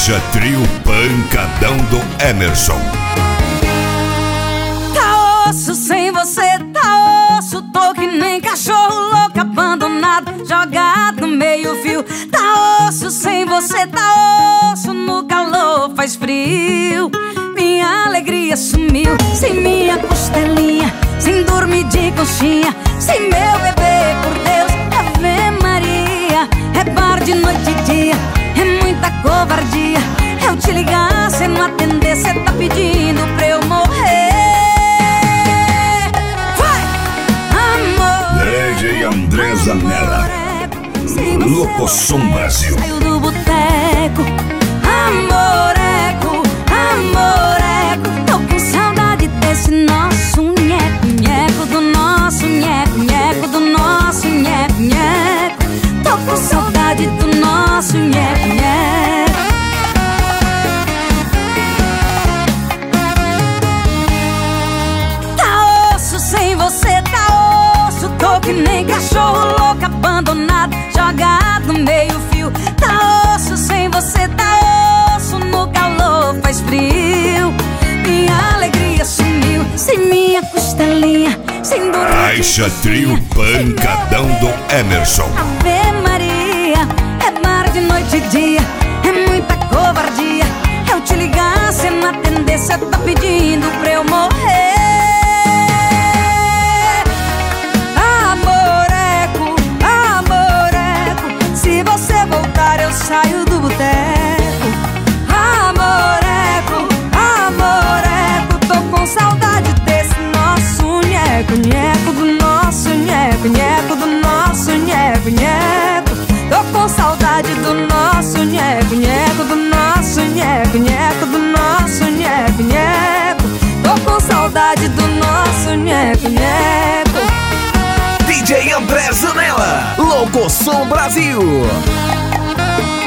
Caixa Trio Pancadão do Emerson. Tá osso sem você, tá osso. Tô que nem cachorro louco abandonado, jogado no meio fio. Tá osso sem você, tá osso. No calor faz frio. Minha alegria sumiu, sem minha costelinha, sem dormir de conchinha, sem meu bebê, por Deus, Ave Maria. É bar de noite e dia, é muita covardia. Eu te ligar, cê não atender, cê tá pedindo pra eu morrer. Vai! Amor, DJ André Zanella, Locosom Brasil. saiu do boteco. Amoreco, amoreco. Tô com saudade desse nosso nheco, nheco, do nosso nheco, nheco, do nosso nheco, nheco. Tô com saudade do nosso nheco, nheco. Tá osso sem você, tá osso. Tô que nem cachorro louco abandonado, jogado no meio fio. Tá osso sem você, tá osso. No calor faz frio. Minha alegria sumiu, sem minha costelinha, sem dormir. Caixa Trio Pancadão do Emerson. Ave Maria, é bar de noite e dia, é muita covardia. Eu te ligar, cê não atender, cê tá pedindo pra eu morrer. Amoreco, amoreco, se você voltar eu saio do boteco. Amoreco, amoreco, tô com saudade desse nosso nheco, nheco, do nosso nheco, nheco, do nosso nheco, nheco. Tô com saudade do nosso nheco, nheco, do nosso nheco, nheco, do nosso nheco, nheco. Tô com saudade do nosso nheco, nheco. DJ André Zanella, Locosom Brasil.